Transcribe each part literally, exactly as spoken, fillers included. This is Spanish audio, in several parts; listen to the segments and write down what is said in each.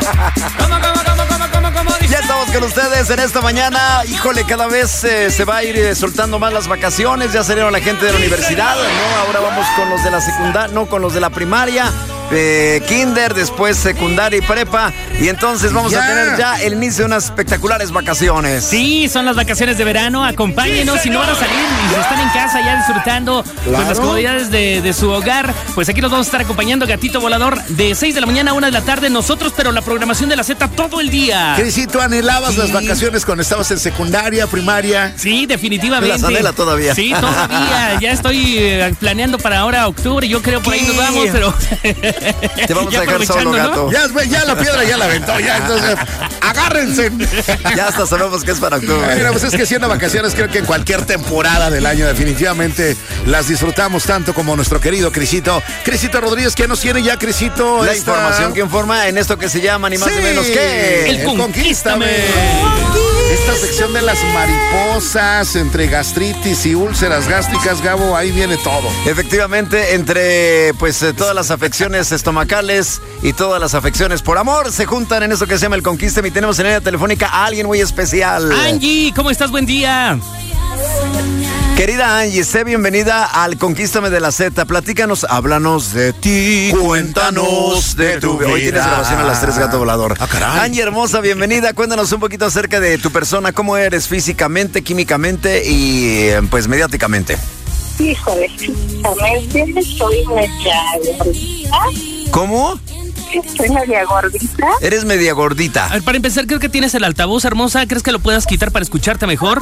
¿Cómo, cómo, cómo, cómo, cómo, cómo dice? Ya estamos con ustedes en esta mañana. Híjole, cada vez eh, se va a ir eh, soltando más las vacaciones. Ya salieron la gente de la universidad, ¿no? Ahora vamos con los de la secundaria, no, con los de la primaria. Eh, kinder, después secundaria y prepa. Y entonces vamos ya. a tener ya el inicio de unas espectaculares vacaciones. Sí, son las vacaciones de verano. Acompáñenos. Si no van a salir y están en casa ya disfrutando Claro. pues, las comodidades de, de su hogar, pues aquí los vamos a estar acompañando, Gatito Volador, de seis de la mañana a una de la tarde. Nosotros, pero la programación de la Z todo el día. Crisito, ¿anhelabas Sí. las vacaciones cuando estabas en secundaria, primaria? Sí, definitivamente. Las anhela todavía. Sí, todavía. Ya estoy eh, planeando para ahora octubre. Yo creo por ahí nos vamos, pero... Te vamos Ya a dejar solo, aprovechando, gato. Ya, ya la piedra ya la aventó, ya, entonces, agárrense. Ya hasta sabemos que es para octubre. Mira, pues es que siendo vacaciones, creo que en cualquier temporada del año definitivamente las disfrutamos tanto como nuestro querido Crisito. Crisito Rodríguez, ¿qué nos tiene ya, Crisito? La esta- información que informa en esto que se llama ni más Sí. ni menos que... El Conquístame. Esta sección de las mariposas, entre gastritis y úlceras gástricas, Gabo, ahí viene todo. Efectivamente, entre pues eh, todas las afecciones estomacales y todas las afecciones por amor se juntan en eso que se llama el Conquístame y tenemos en línea telefónica a alguien muy especial. Angie, ¿cómo estás? Buen día. Querida Angie, sé bienvenida al Conquístame de la Z. Platícanos, háblanos de ti, cuéntanos de tu vida. Hoy tienes grabación a las tres, Gato Volador. Ah, caray. Angie hermosa, bienvenida. Cuéntanos un poquito acerca de tu persona, cómo eres físicamente, químicamente y eh, pues mediáticamente. Híjole, físicamente soy media gordita. ¿Cómo? Soy media gordita. Eres media gordita. A ver, para empezar, creo que tienes el altavoz, hermosa. ¿Crees que lo puedas quitar para escucharte mejor?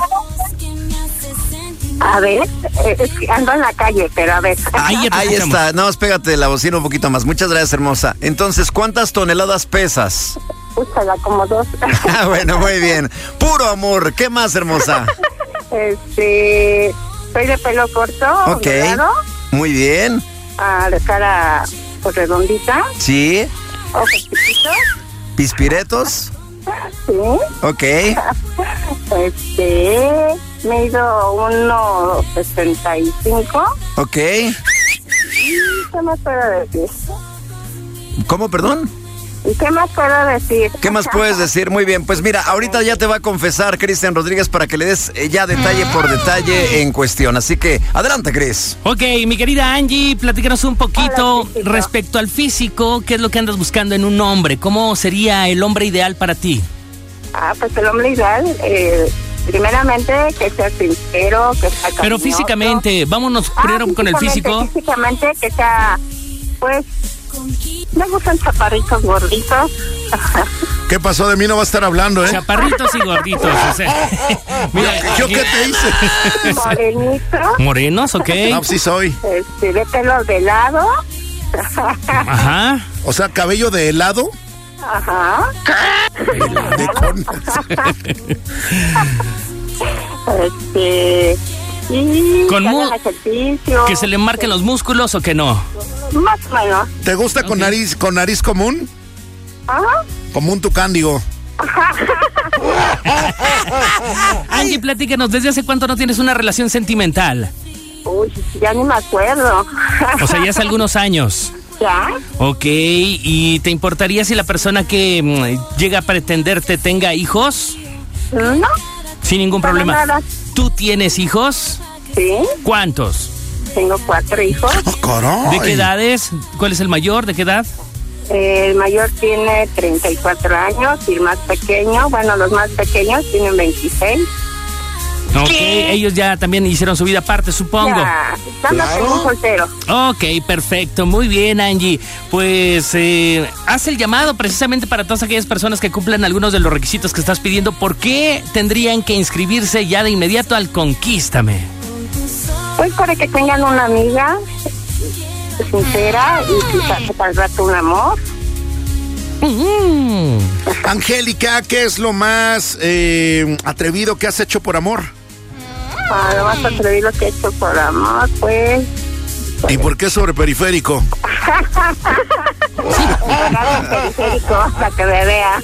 A ver, eh, es que ando en la calle, pero a ver. Ahí ya te Ahí escuchamos. está, no, pégate la bocina un poquito más. Muchas gracias, hermosa. Entonces, ¿cuántas toneladas pesas? Úsala como dos. Ah, bueno, muy bien. Puro amor. ¿Qué más, hermosa? Este, soy de pelo corto, Ok. ondulado, Muy bien. ah, de cara pues, redondita, Sí. ojos chiquitos, Pispiretos. sí. Ok. Este, mido uno sesenta y cinco. Ok. ¿Qué más puedo decir? ¿Cómo, perdón? ¿Y qué más puedo decir? ¿Qué más puedes decir? Muy bien, pues mira, ahorita ya te va a confesar Cristian Rodríguez para que le des eh, ya detalle por detalle en cuestión. Así que, adelante, Cris. Ok, mi querida Angie, platícanos un poquito Hola, Crisito. respecto al físico. ¿Qué es lo que andas buscando en un hombre? ¿Cómo sería el hombre ideal para ti? Ah, pues el hombre ideal, eh, primeramente que sea sincero, que sea cariñoso. Pero físicamente, vámonos Ah, primero con el físicamente, físico. Físicamente que sea, pues, me gustan chaparritos gorditos. ¿Qué pasó? De mí no va a estar hablando, ¿eh? Chaparritos y gorditos. O sea, mira, ¿Yo qué te hice? Morenito, morenos, ok. No, sí soy. este, de pelo de lado. Ajá. O sea, cabello de helado. Ajá. De con... Este, y Con que mu- hagan ejercicio. ¿Que se le marquen los músculos o que no? Más o menos. ¿Te gusta con Ok. nariz con nariz común? Ajá. Como un tucán, digo. Angie, platícanos, ¿desde hace cuánto no tienes una relación sentimental? Uy, ya ni me acuerdo. O sea, ya hace algunos años. ¿Ya? Ok, ¿y te importaría si la persona que mm, llega a pretenderte tenga hijos? ¿No? Sin ningún Para problema. nada. ¿Tú tienes hijos? Sí, ¿Cuántos? tengo cuatro hijos. ¡Oh, caray! ¿De qué edades? ¿Cuál es el mayor? ¿De qué edad? El mayor tiene treinta y cuatro años y el más pequeño, bueno, los más pequeños tienen veintiséis. Ok, ellos ya también hicieron su vida aparte, supongo. Ya, están Claro. soltero. Ok, perfecto, muy bien, Angie. Pues eh, haz el llamado precisamente para todas aquellas personas que cumplan algunos de los requisitos que estás pidiendo. ¿Por qué tendrían que inscribirse ya de inmediato al Conquístame? Pues para que tengan una amiga sincera y quizás al rato un amor. Mm. Angélica, ¿qué es lo más eh, atrevido que has hecho por amor? Ah, lo más atrevido que he hecho por amor, pues... ¿Y por qué sobre periférico? Pagar un periférico para que me vea.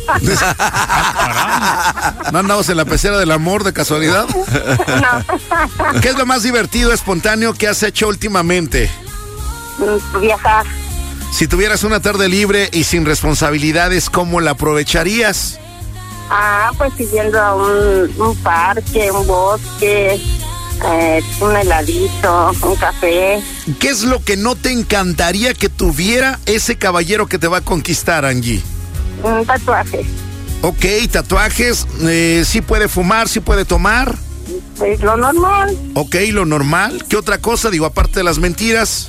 ¿No andamos en la pecera del amor de casualidad? No. ¿Qué es lo más divertido, espontáneo que has hecho últimamente? Mm, Viajar. Si tuvieras una tarde libre y sin responsabilidades, ¿cómo la aprovecharías? Ah, pues siguiendo a un, un parque, un bosque, eh, un heladito, un café. ¿Qué es lo que no te encantaría que tuviera ese caballero que te va a conquistar, Angie? Un tatuaje. Ok, tatuajes, eh, ¿sí puede fumar, sí puede tomar? Pues lo normal. Ok, lo normal. ¿Qué otra cosa? Digo, aparte de las mentiras.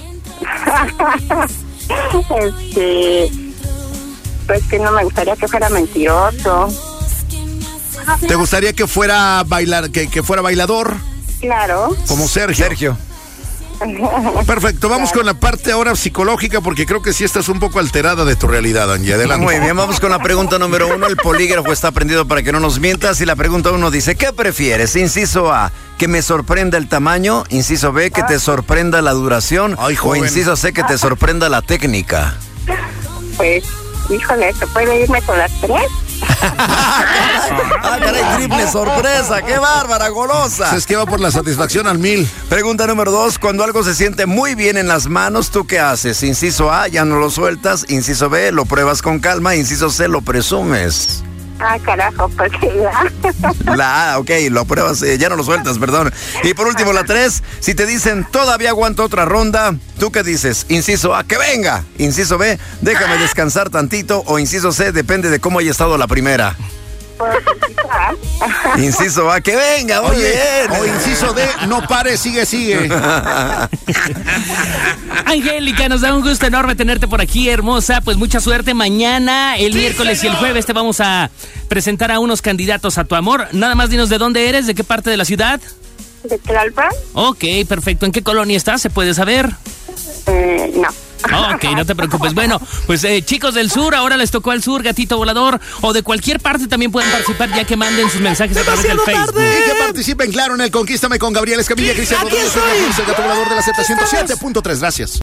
este, pues que no me gustaría que fuera mentiroso. ¿Te gustaría que fuera bailar, que, que fuera bailador? Claro. Como Sergio. Sergio. Perfecto, vamos con la parte ahora psicológica porque creo que sí estás un poco alterada de tu realidad, Angie. Adelante. Muy bien, vamos con la pregunta número uno. El polígrafo está prendido para que no nos mientas. Y la pregunta uno dice, ¿qué prefieres? Inciso A, que me sorprenda el tamaño. Inciso B, que te sorprenda la duración. Ay, o joven. inciso C, que te sorprenda la técnica. Pues, híjole, ¿se puede irme con las tres? Ah, caray, triple sorpresa, qué bárbara, golosa. Es que va por la satisfacción al mil. Pregunta número dos, cuando algo se siente muy bien en las manos, ¿tú qué haces? Inciso A, ya no lo sueltas. Inciso B, lo pruebas con calma. Inciso C, lo presumes. Ah, carajo, porque ya. La A, ok, lo pruebas, eh, ya no lo sueltas, perdón. Y por último, la tres, si te dicen todavía aguanto otra ronda, ¿tú qué dices? Inciso A, que venga. Inciso B, déjame descansar tantito. O inciso C, depende de cómo haya estado la primera. Inciso A, que venga, muy Oye, bien. o inciso D, no pare, sigue, sigue. Angélica, nos da un gusto enorme tenerte por aquí, hermosa. Pues mucha suerte. Mañana, el miércoles y el jueves te vamos a presentar a unos candidatos a tu amor. Nada más dinos de dónde eres, de qué parte de la ciudad. ¿De Tlalpan? Ok, perfecto. ¿En qué colonia estás? ¿Se puede saber? Eh, no. Ok, no te preocupes. Bueno, pues eh, chicos del sur, ahora les tocó al sur, gatito volador, o de cualquier parte también pueden participar, ya que manden sus mensajes a través del Facebook. Y que participen, claro, en el Conquístame con Gabriel Escamilla, Cristian Rodríguez, el gato volador de la Z ciento siete punto tres. Gracias.